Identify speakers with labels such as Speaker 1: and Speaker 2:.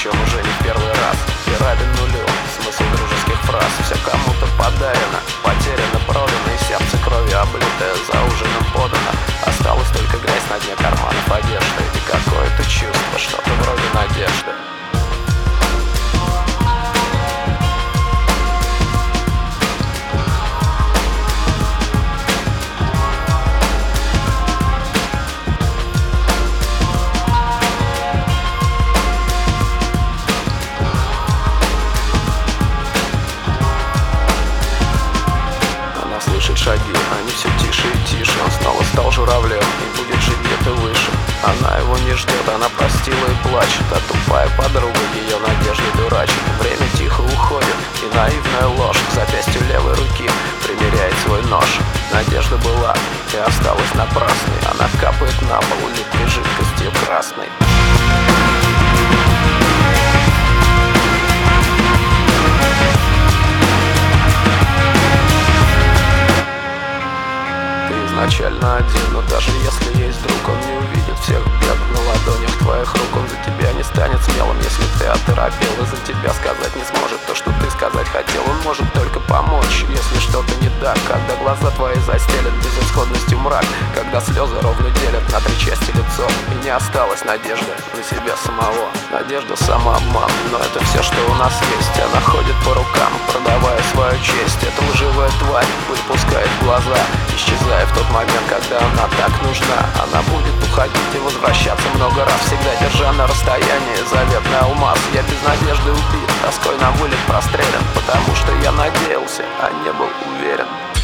Speaker 1: причем уже не в первый раз. И равен нулю смысл дружеских фраз. Все кому-то подарено, потеряно, продано, и сердце кровью облитое за ужином подано. Осталась только грязь на дне карманов одежды и какое-то чувство, что-то вроде надежды. Слышит шаги, они все тише и тише. Он снова стал журавлем и будет жить где-то выше. Она его не ждет, она простила и плачет, а тупая подруга ее надежды дурачит. Время тихо уходит, и наивная ложь к запястью левой руки примеряет свой нож. Надежда была и осталась напрасной. Она капает на пол липкой жидкостью красной. Изначально один, но даже если есть друг, он не увидит всех бед на ладонях твоих рук. Он за тебя не станет смелым, если ты оторопел, и за тебя сказать не сможет то, что ты сказать хотел. Он может только помочь, если что-то не так, когда глаза твои застелят безысходностью мрак, когда слезы ровно делят на три части лицо, и не осталось надежды на себя самого. Надежда — самообман, но это все, что у нас есть. Она ходит по рукам, продавая свою честь. Эта лживая тварь выпускает глаза, исчезая в тот момент, когда она так нужна. Она будет уходить и возвращаться много раз, всегда держа на расстоянии заветный алмаз. Я без надежды убит, тоской на вылет прострелен, потому что я надеялся, а не был уверен.